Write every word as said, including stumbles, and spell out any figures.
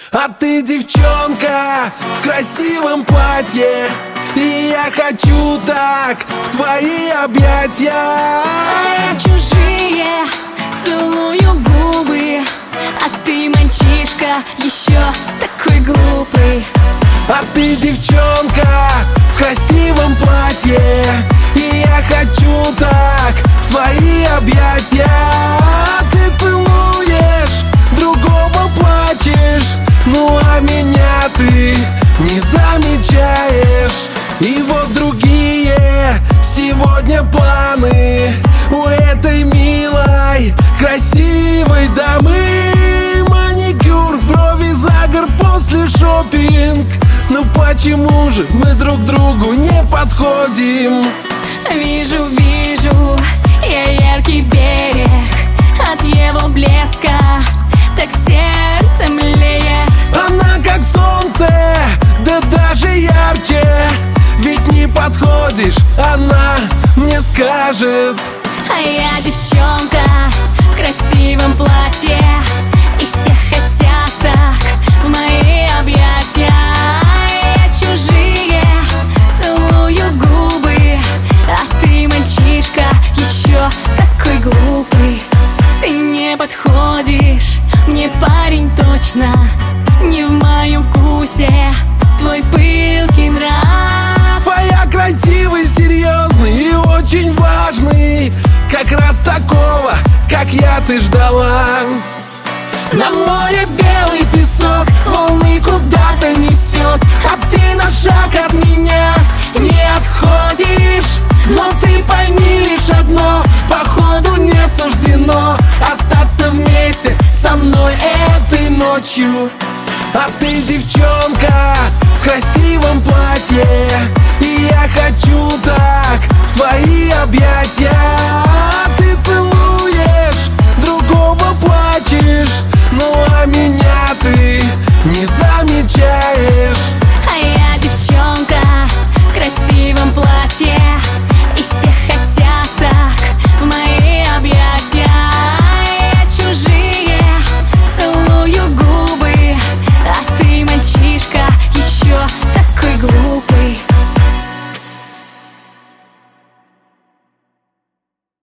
А ты девчонка в красивом платье, и я хочу так в твои объятия. А я чужие целую губы, а ты мальчишка еще такой глупый. А ты девчонка в красивом платье, и я хочу так в твои объятия. Ты целуешь, другого плачешь, ну а меня ты не замечаешь. И вот другие сегодня планы у этой милой, красивой дамы. Маникюр, брови, загар после шопинг. Ну почему же мы друг другу не подходим? Вижу, вижу я яркий берег, от его блеска так сердце млеет. Она как солнце, да даже ярче. Ведь не подходишь, она мне скажет. А я девчонка в красивом платье, и все хотят так в мои объятия. Я чужие целую губы, а ты мальчишка еще такой глупый. Ты не подходишь мне, парень, точно не в моем вкусе твой пылкий нрав. А я красивый, серьезный и очень важный, как раз такого, как я, ты ждала. На море белый песок, волны куда-то несет, а ты на шаг от меня не отходишь. Но ты пойми лишь одно, походу не суждено остаться вместе со мной этой ночью. А ты девчонка в красивом платье, и я хочу так в твои объятия.